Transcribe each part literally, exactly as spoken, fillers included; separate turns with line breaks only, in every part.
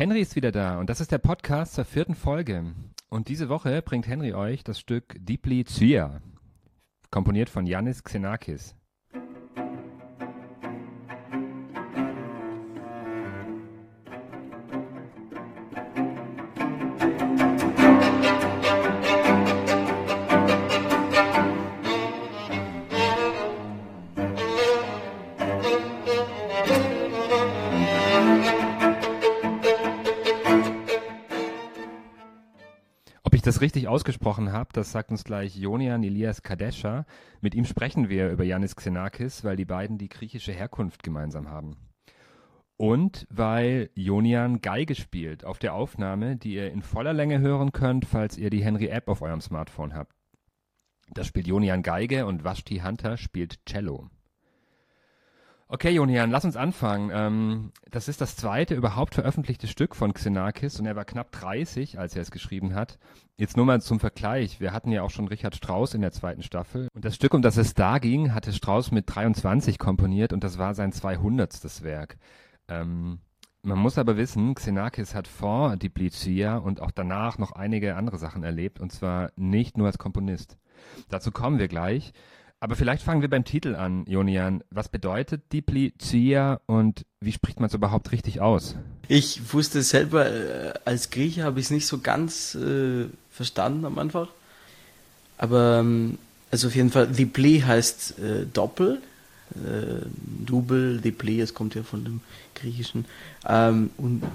Henry ist wieder da und das ist der Podcast zur vierten Folge. Und diese Woche bringt Henry euch das Stück Diplizia, komponiert von Yannis Xenakis. Das richtig ausgesprochen habe, das sagt uns gleich Ionian Elias Kadesha. Mit ihm sprechen wir über Yannis Xenakis, weil die beiden die griechische Herkunft gemeinsam haben. Und weil Ionian Geige spielt auf der Aufnahme, die ihr in voller Länge hören könnt, falls ihr die Henry-App auf eurem Smartphone habt. Da spielt Ionian Geige und Vashti Hunter spielt Cello. Okay, Ionian, lass uns anfangen. Ähm, das ist das zweite überhaupt veröffentlichte Stück von Xenakis und er war knapp dreißig, als er es geschrieben hat. Jetzt nur mal zum Vergleich. Wir hatten ja auch schon Richard Strauss in der zweiten Staffel. Und das Stück, um das es da ging, hatte Strauss mit dreiundzwanzig komponiert und das war sein zweihundertstes Werk. Ähm, man muss aber wissen, Xenakis hat vor Diplizia und auch danach noch einige andere Sachen erlebt und zwar nicht nur als Komponist. Dazu kommen wir gleich. Aber vielleicht fangen wir beim Titel an, Ionian. Was bedeutet Diplizia und wie spricht man es überhaupt richtig aus?
Ich wusste selber, äh, als Grieche habe ich es nicht so ganz äh, verstanden am Anfang. Aber ähm, also auf jeden Fall, Dipli heißt äh, Doppel, äh, Double, Dipli, es kommt ja von dem Griechischen. Ähm, und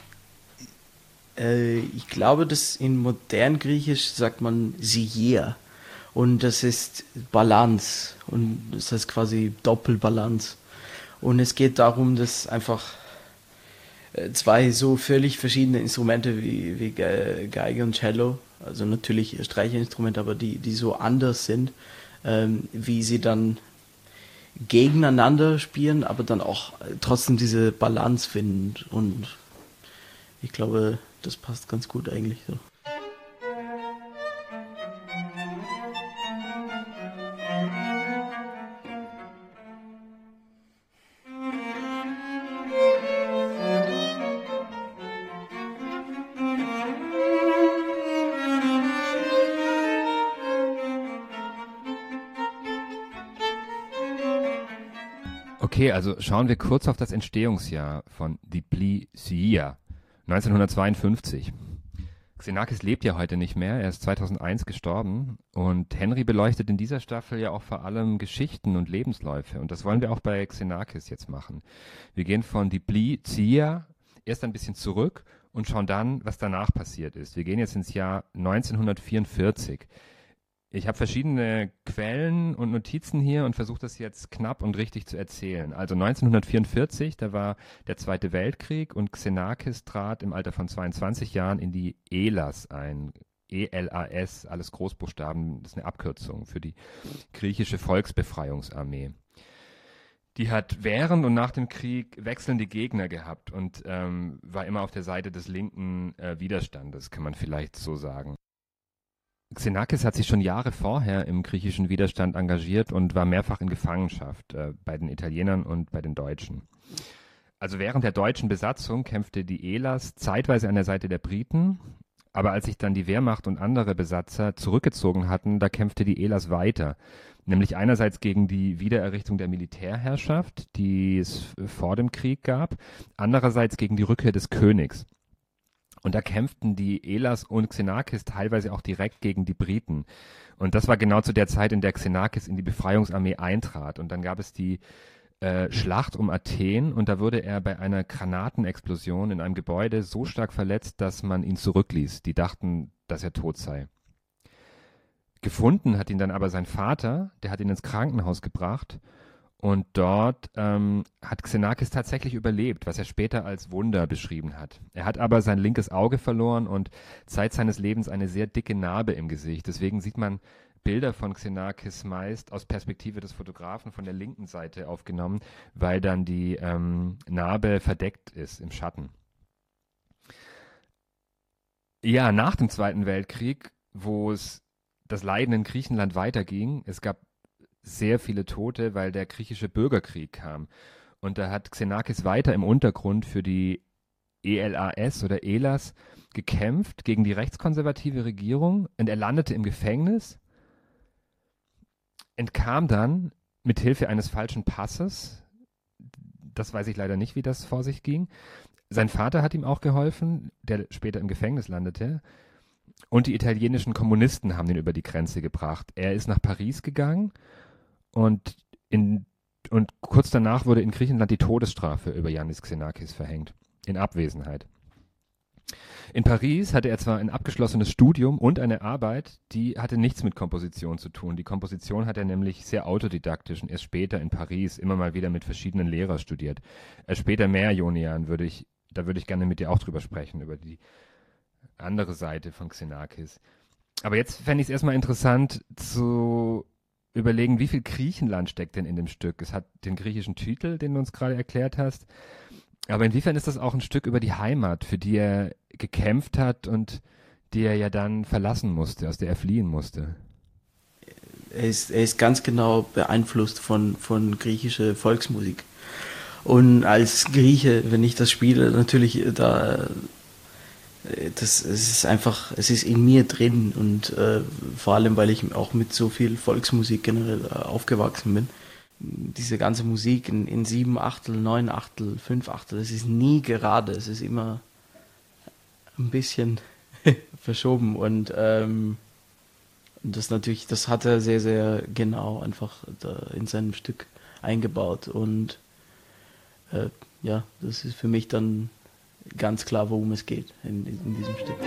äh, ich glaube, dass in modern Griechisch sagt man Sier. Und das ist Balance und das heißt quasi Doppelbalance. Und es geht darum, dass einfach zwei so völlig verschiedene Instrumente wie, wie Geige und Cello, also natürlich Streicherinstrumente, aber die, die so anders sind, ähm, wie sie dann gegeneinander spielen, aber dann auch trotzdem diese Balance finden. Und ich glaube, das passt ganz gut eigentlich so.
Okay, also schauen wir kurz auf das Entstehungsjahr von Diplizia, neunzehnhundertzweiundfünfzig. Xenakis lebt ja heute nicht mehr, er ist zweitausendeins gestorben und Henry beleuchtet in dieser Staffel ja auch vor allem Geschichten und Lebensläufe und das wollen wir auch bei Xenakis jetzt machen. Wir gehen von Diplizia erst ein bisschen zurück und schauen dann, was danach passiert ist. Wir gehen jetzt ins Jahr neunzehnhundertvierundvierzig. Ich habe verschiedene Quellen und Notizen hier und versuche das jetzt knapp und richtig zu erzählen. Also neunzehnhundertvierundvierzig, da war der Zweite Weltkrieg und Xenakis trat im Alter von zweiundzwanzig Jahren in die E L A S ein. E L A S, alles Großbuchstaben, das ist eine Abkürzung für die griechische Volksbefreiungsarmee. Die hat während und nach dem Krieg wechselnde Gegner gehabt und ähm, war immer auf der Seite des linken äh, Widerstandes, kann man vielleicht so sagen. Xenakis hat sich schon Jahre vorher im griechischen Widerstand engagiert und war mehrfach in Gefangenschaft äh, bei den Italienern und bei den Deutschen. Also während der deutschen Besatzung kämpfte die E L A S zeitweise an der Seite der Briten, aber als sich dann die Wehrmacht und andere Besatzer zurückgezogen hatten, da kämpfte die E L A S weiter. Nämlich einerseits gegen die Wiedererrichtung der Militärherrschaft, die es vor dem Krieg gab, andererseits gegen die Rückkehr des Königs. Und da kämpften die E L A S und Xenakis teilweise auch direkt gegen die Briten. Und das war genau zu der Zeit, in der Xenakis in die Befreiungsarmee eintrat. Und dann gab es die äh, Schlacht um Athen und da wurde er bei einer Granatenexplosion in einem Gebäude so stark verletzt, dass man ihn zurückließ. Die dachten, dass er tot sei. Gefunden hat ihn dann aber sein Vater, der hat ihn ins Krankenhaus gebracht. Und dort ähm, hat Xenakis tatsächlich überlebt, was er später als Wunder beschrieben hat. Er hat aber sein linkes Auge verloren und Zeit seines Lebens eine sehr dicke Narbe im Gesicht. Deswegen sieht man Bilder von Xenakis meist aus Perspektive des Fotografen von der linken Seite aufgenommen, weil dann die ähm, Narbe verdeckt ist im Schatten. Ja, nach dem Zweiten Weltkrieg, wo es das Leiden in Griechenland weiterging, es gab sehr viele Tote, weil der griechische Bürgerkrieg kam. Und da hat Xenakis weiter im Untergrund für die E L A S oder E L A S gekämpft gegen die rechtskonservative Regierung und er landete im Gefängnis, entkam dann mit Hilfe eines falschen Passes. Das weiß ich leider nicht, wie das vor sich ging. Sein Vater hat ihm auch geholfen, der später im Gefängnis landete. Und die italienischen Kommunisten haben ihn über die Grenze gebracht. Er ist nach Paris gegangen und, in, und kurz danach wurde in Griechenland die Todesstrafe über Yannis Xenakis verhängt, in Abwesenheit. In Paris hatte er zwar ein abgeschlossenes Studium und eine Arbeit, die hatte nichts mit Komposition zu tun. Die Komposition hat er nämlich sehr autodidaktisch und erst später in Paris immer mal wieder mit verschiedenen Lehrern studiert. Erst später mehr, Jonian, würde ich, da würde ich gerne mit dir auch drüber sprechen, über die andere Seite von Xenakis. Aber jetzt fände ich es erstmal interessant zu überlegen, wie viel Griechenland steckt denn in dem Stück? Es hat den griechischen Titel, den du uns gerade erklärt hast. Aber inwiefern ist das auch ein Stück über die Heimat, für die er gekämpft hat und die er ja dann verlassen musste, aus der er fliehen musste?
Er ist, er ist ganz genau beeinflusst von, von griechischer Volksmusik. Und als Grieche, wenn ich das spiele, natürlich da, das, es ist einfach, es ist in mir drin und äh, vor allem, weil ich auch mit so viel Volksmusik generell äh, aufgewachsen bin. Diese ganze Musik in, in sieben Achtel, neun Achtel, fünf Achtel, es ist nie gerade, es ist immer ein bisschen verschoben und ähm, das natürlich, das hat er sehr, sehr genau einfach da in seinem Stück eingebaut und äh, ja, das ist für mich dann ganz klar, worum es geht in, in diesem Stück.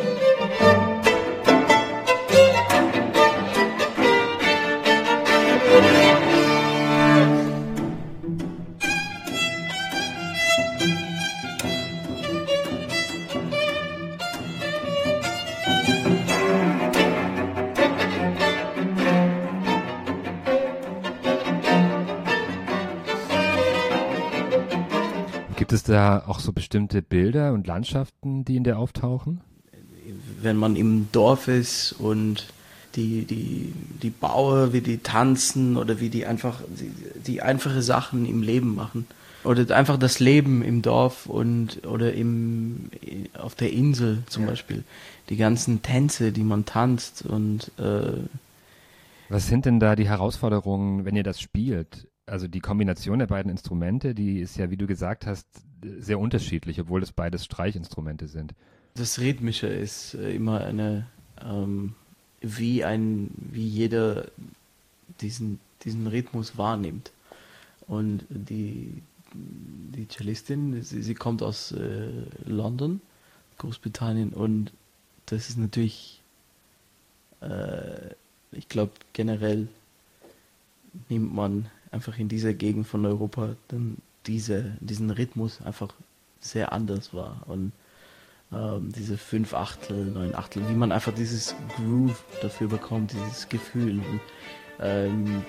Gibt es da auch so bestimmte Bilder und Landschaften, die in der auftauchen?
Wenn man im Dorf ist und die, die, die Bauern, wie die tanzen oder wie die einfach die, die einfache Sachen im Leben machen. Oder einfach das Leben im Dorf und oder im, auf der Insel zum ja. Beispiel. Die ganzen Tänze, die man tanzt und äh,
was sind denn da die Herausforderungen, wenn ihr das spielt? Also die Kombination der beiden Instrumente, die ist ja, wie du gesagt hast, sehr unterschiedlich, obwohl es beides Streichinstrumente sind.
Das Rhythmische ist immer eine, ähm, wie ein, wie jeder diesen, diesen Rhythmus wahrnimmt. Und die, die Cellistin, sie, sie kommt aus äh, London, Großbritannien, und das ist natürlich, äh, ich glaube generell nimmt man einfach in dieser Gegend von Europa dann diese, diesen Rhythmus einfach sehr anders wahr. Und ähm, diese fünf Achtel, neun Achtel, wie man einfach dieses Groove dafür bekommt, dieses Gefühl. Und, ähm,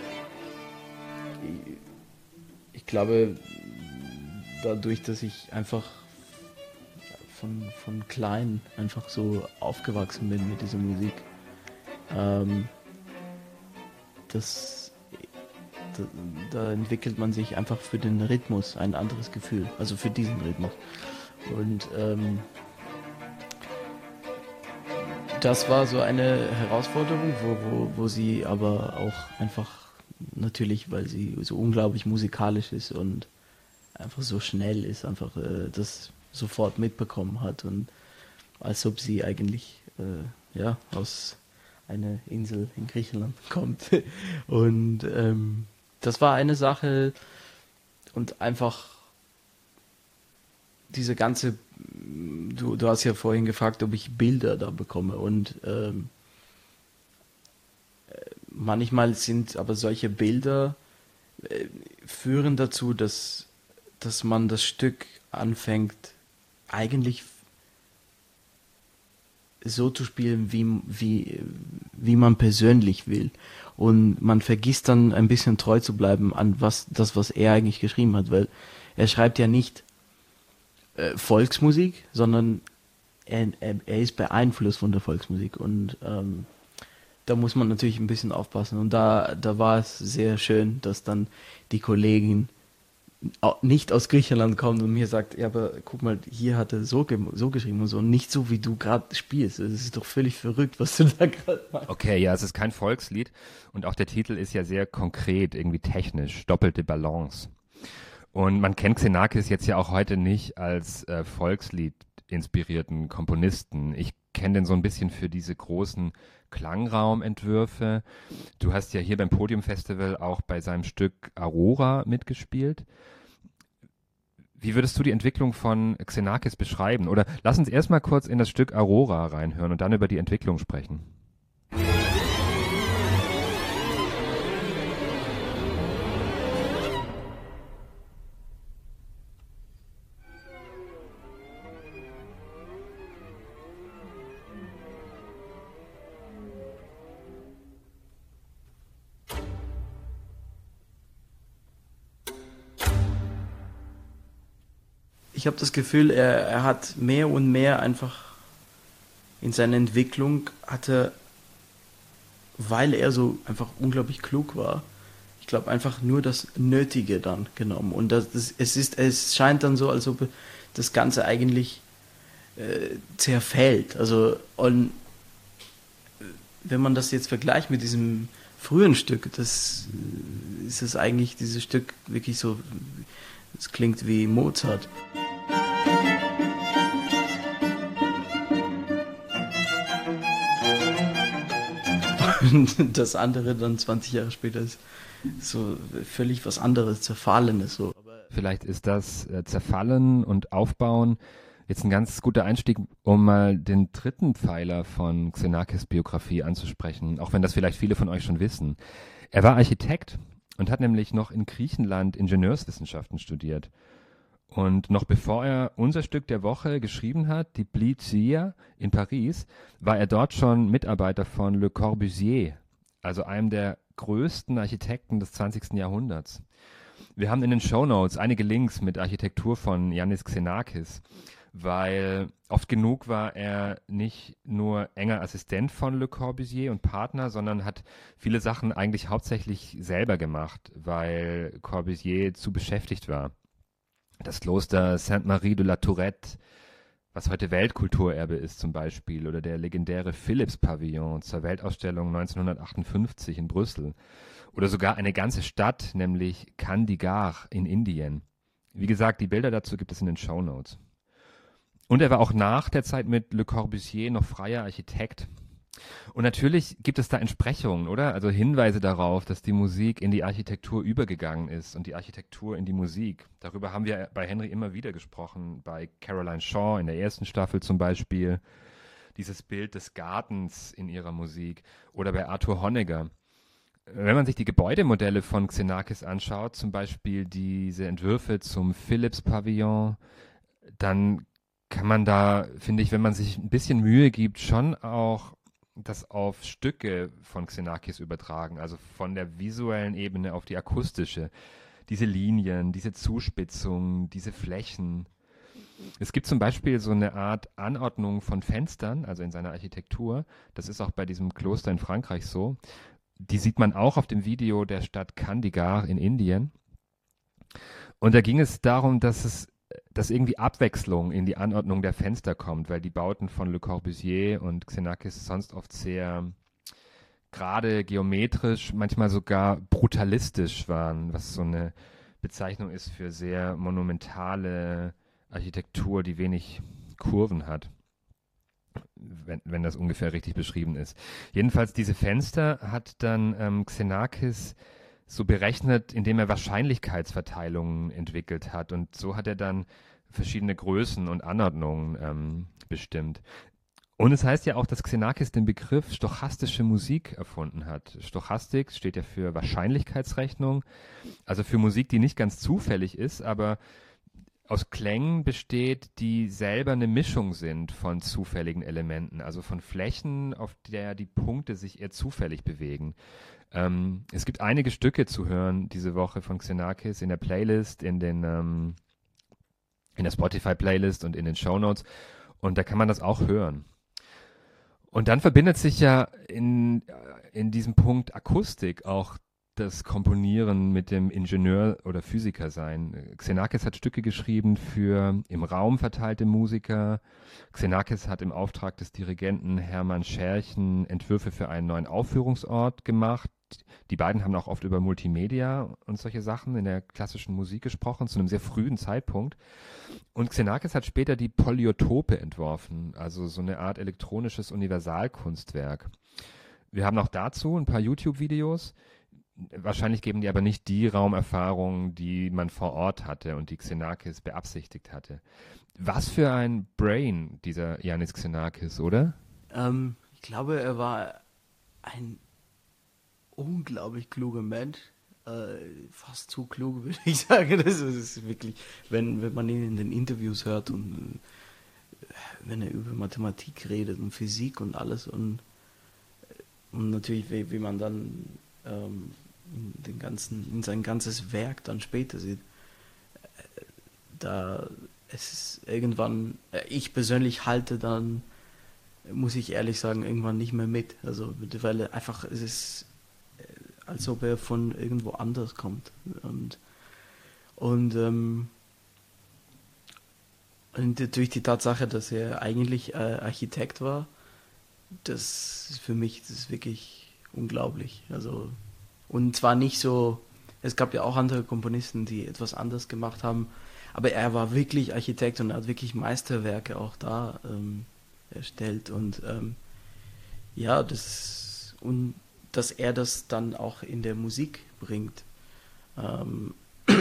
ich, ich glaube, dadurch, dass ich einfach von, von klein einfach so aufgewachsen bin mit dieser Musik, ähm, das Da, da entwickelt man sich einfach für den Rhythmus ein anderes Gefühl, also für diesen Rhythmus. Und ähm, das war so eine Herausforderung, wo, wo, wo sie aber auch einfach natürlich, weil sie so unglaublich musikalisch ist und einfach so schnell ist, einfach äh, das sofort mitbekommen hat und als ob sie eigentlich äh, ja, aus einer Insel in Griechenland kommt. Und ähm, das war eine Sache und einfach diese ganze, du, du hast ja vorhin gefragt, ob ich Bilder da bekomme und ähm, manchmal sind aber solche Bilder äh, führen dazu, dass, dass man das Stück anfängt eigentlich so zu spielen, wie, wie, wie man persönlich will. Und man vergisst dann ein bisschen treu zu bleiben an was das, was er eigentlich geschrieben hat, weil er schreibt ja nicht äh, Volksmusik, sondern er, er, er ist beeinflusst von der Volksmusik. Und ähm, da muss man natürlich ein bisschen aufpassen. Und da, da war es sehr schön, dass dann die Kollegen nicht aus Griechenland kommt und mir sagt, ja, aber guck mal, hier hat er so, ge so geschrieben und so, und nicht so, wie du gerade spielst. Das ist doch völlig verrückt, was du da gerade machst.
Okay, ja, es ist kein Volkslied und auch der Titel ist ja sehr konkret, irgendwie technisch, doppelte Balance. Und man kennt Xenakis jetzt ja auch heute nicht als äh, Volkslied inspirierten Komponisten. Ich kenne den so ein bisschen für diese großen Klangraumentwürfe. Du hast ja hier beim Podium-Festival auch bei seinem Stück Aurora mitgespielt. Wie würdest du die Entwicklung von Xenakis beschreiben? Oder lass uns erstmal kurz in das Stück Aurora reinhören und dann über die Entwicklung sprechen.
Ich habe das Gefühl, er, er hat mehr und mehr einfach in seiner Entwicklung hatte, weil er so einfach unglaublich klug war, ich glaube einfach nur das Nötige dann genommen. Und das, das, es ist, es scheint dann so, als ob das Ganze eigentlich äh, zerfällt. Also und wenn man das jetzt vergleicht mit diesem frühen Stück, das äh, ist es eigentlich dieses Stück wirklich so, es klingt wie Mozart. Und das andere dann zwanzig Jahre später ist so völlig was anderes, Zerfallenes. So.
Vielleicht ist das äh, Zerfallen und Aufbauen jetzt ein ganz guter Einstieg, um mal den dritten Pfeiler von Xenakis Biografie anzusprechen, auch wenn das vielleicht viele von euch schon wissen. Er war Architekt und hat nämlich noch in Griechenland Ingenieurswissenschaften studiert. Und noch bevor er unser Stück der Woche geschrieben hat, die Blitzia in Paris, war er dort schon Mitarbeiter von Le Corbusier, also einem der größten Architekten des zwanzigsten Jahrhunderts. Wir haben in den Shownotes einige Links mit Architektur von Yannis Xenakis, weil oft genug war er nicht nur enger Assistent von Le Corbusier und Partner, sondern hat viele Sachen eigentlich hauptsächlich selber gemacht, weil Corbusier zu beschäftigt war. Das Kloster Sainte-Marie de la Tourette, was heute Weltkulturerbe ist zum Beispiel, oder der legendäre Philips-Pavillon zur Weltausstellung neunzehnhundertachtundfünfzig in Brüssel. Oder sogar eine ganze Stadt, nämlich Chandigarh in Indien. Wie gesagt, die Bilder dazu gibt es in den Shownotes. Und er war auch nach der Zeit mit Le Corbusier noch freier Architekt. Und natürlich gibt es da Entsprechungen, oder? Also Hinweise darauf, dass die Musik in die Architektur übergegangen ist und die Architektur in die Musik. Darüber haben wir bei Henry immer wieder gesprochen, bei Caroline Shaw in der ersten Staffel zum Beispiel. Dieses Bild des Gartens in ihrer Musik. Oder bei Arthur Honegger. Wenn man sich die Gebäudemodelle von Xenakis anschaut, zum Beispiel diese Entwürfe zum Philips-Pavillon, dann kann man da, finde ich, wenn man sich ein bisschen Mühe gibt, schon auch das auf Stücke von Xenakis übertragen, also von der visuellen Ebene auf die akustische. Diese Linien, diese Zuspitzung, diese Flächen. Es gibt zum Beispiel so eine Art Anordnung von Fenstern, also in seiner Architektur. Das ist auch bei diesem Kloster in Frankreich so. Die sieht man auch auf dem Video der Stadt Chandigarh in Indien. Und da ging es darum, dass es dass irgendwie Abwechslung in die Anordnung der Fenster kommt, weil die Bauten von Le Corbusier und Xenakis sonst oft sehr gerade geometrisch, manchmal sogar brutalistisch waren, was so eine Bezeichnung ist für sehr monumentale Architektur, die wenig Kurven hat, wenn, wenn das ungefähr richtig beschrieben ist. Jedenfalls diese Fenster hat dann ähm, Xenakis so berechnet, indem er Wahrscheinlichkeitsverteilungen entwickelt hat. Und so hat er dann verschiedene Größen und Anordnungen ähm, bestimmt. Und es heißt ja auch, dass Xenakis den Begriff stochastische Musik erfunden hat. Stochastik steht ja für Wahrscheinlichkeitsrechnung, also für Musik, die nicht ganz zufällig ist, aber aus Klängen besteht, die selber eine Mischung sind von zufälligen Elementen, also von Flächen, auf der die Punkte sich eher zufällig bewegen. Ähm, es gibt einige Stücke zu hören diese Woche von Xenakis in der Playlist, in den ähm, in der Spotify-Playlist und in den Shownotes, und da kann man das auch hören. Und dann verbindet sich ja in, in diesem Punkt Akustik auch das Komponieren mit dem Ingenieur oder Physiker sein. Xenakis hat Stücke geschrieben für im Raum verteilte Musiker. Xenakis hat im Auftrag des Dirigenten Hermann Scherchen Entwürfe für einen neuen Aufführungsort gemacht. Die beiden haben auch oft über Multimedia und solche Sachen in der klassischen Musik gesprochen, zu einem sehr frühen Zeitpunkt. Und Xenakis hat später die Polyotope entworfen, also so eine Art elektronisches Universalkunstwerk. Wir haben auch dazu ein paar YouTube-Videos. Wahrscheinlich geben die aber nicht die Raumerfahrung, die man vor Ort hatte und die Xenakis beabsichtigt hatte. Was für ein Brain, dieser Iannis Xenakis, oder?
Ähm, ich glaube, er war ein unglaublich kluger Mensch. Äh, fast zu klug, würde ich sagen. Das ist wirklich, wenn, wenn man ihn in den Interviews hört und äh, wenn er über Mathematik redet und Physik und alles und, und natürlich, wie, wie man dann ähm, in, den ganzen, in sein ganzes Werk dann später sieht, äh, da es ist irgendwann, äh, ich persönlich halte dann, muss ich ehrlich sagen, irgendwann nicht mehr mit. Also, weil einfach, es ist, äh, als ob er von irgendwo anders kommt. Und, und, ähm, und durch die Tatsache, dass er eigentlich äh, Architekt war, das ist für mich, das ist wirklich unglaublich. Also, und zwar nicht so, es gab ja auch andere Komponisten, die etwas anders gemacht haben, aber er war wirklich Architekt und er hat wirklich Meisterwerke auch da ähm, erstellt und ähm, ja, das und dass er das dann auch in der Musik bringt. Ähm,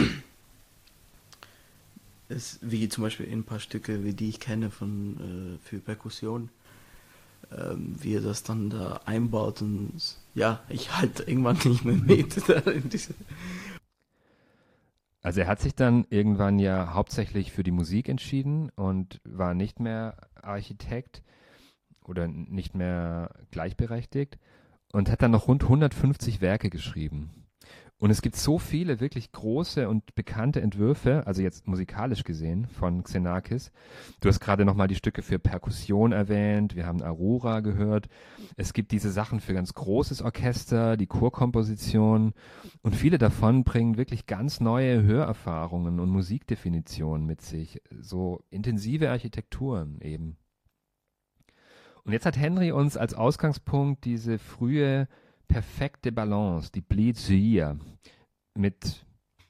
ist, wie zum Beispiel in ein paar Stücke, wie die ich kenne von äh, für Perkussion, ähm, wie er das dann da einbaut und ja, ich halte irgendwann nicht mehr mit. in diese
Also er hat sich dann irgendwann ja hauptsächlich für die Musik entschieden und war nicht mehr Architekt oder nicht mehr gleichberechtigt und hat dann noch rund hundertfünfzig Werke geschrieben. Und es gibt so viele wirklich große und bekannte Entwürfe, also jetzt musikalisch gesehen, von Xenakis. Du hast gerade nochmal die Stücke für Perkussion erwähnt, wir haben Aurora gehört. Es gibt diese Sachen für ganz großes Orchester, die Chorkomposition. Und viele davon bringen wirklich ganz neue Hörerfahrungen und Musikdefinitionen mit sich. So intensive Architekturen eben. Und jetzt hat Henry uns als Ausgangspunkt diese frühe perfekte Balance, die Bleed-Zuia, mit,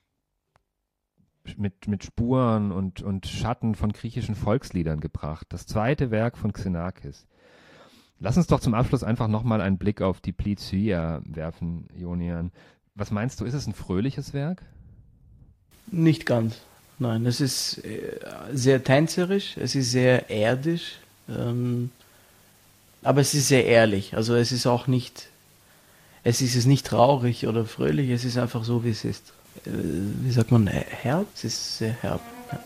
mit, mit Spuren und, und Schatten von griechischen Volksliedern gebracht. Das zweite Werk von Xenakis. Lass uns doch zum Abschluss einfach nochmal einen Blick auf die Bleed-Zuia werfen, Jonian. Was meinst du, ist es ein fröhliches Werk?
Nicht ganz. Nein, es ist äh, sehr tänzerisch, es ist sehr erdisch, ähm, aber es ist sehr ehrlich. Also es ist auch nicht Es ist es nicht traurig oder fröhlich, es ist einfach so, wie es ist. Äh, Wie sagt man, herb? Es ist sehr herb. Ja.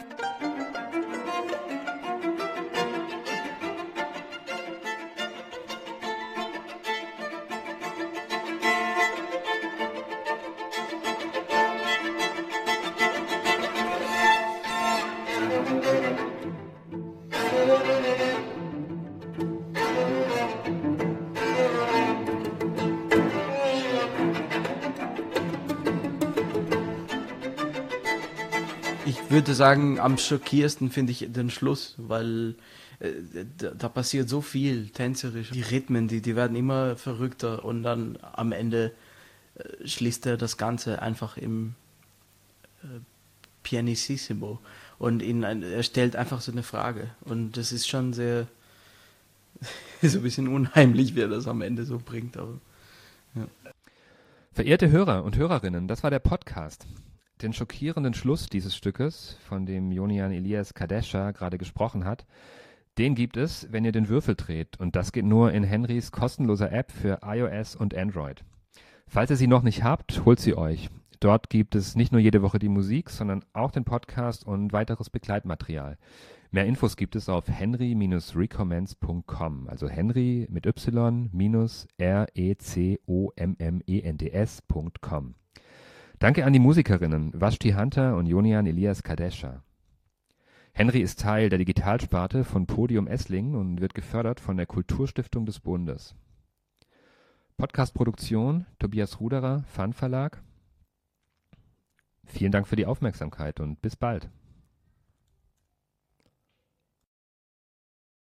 Ich würde sagen, am schockierendsten finde ich den Schluss, weil äh, da, da passiert so viel tänzerisch. Die Rhythmen, die, die werden immer verrückter und dann am Ende äh, schließt er das Ganze einfach im äh, Pianissimo und ihn, ein- er stellt einfach so eine Frage und das ist schon sehr, so ein bisschen unheimlich, wie er das am Ende so bringt. Aber ja.
Verehrte Hörer und Hörerinnen, das war der Podcast. Den schockierenden Schluss dieses Stückes, von dem Jonian Elias Kadesha gerade gesprochen hat, den gibt es, wenn ihr den Würfel dreht. Und das geht nur in Henrys kostenloser App für iOS und Android. Falls ihr sie noch nicht habt, holt sie euch. Dort gibt es nicht nur jede Woche die Musik, sondern auch den Podcast und weiteres Begleitmaterial. Mehr Infos gibt es auf henry Bindestrich recommends Punkt com, also Henry mit Y minus R E C O M M E N D S Punkt com. Danke an die Musikerinnen Vashti Hunter und Jonian Elias Kadesha. Henry ist Teil der Digitalsparte von Podium Esslingen und wird gefördert von der Kulturstiftung des Bundes. Podcast-Produktion Tobias Ruderer, Fun Verlag. Vielen Dank für die Aufmerksamkeit und bis bald.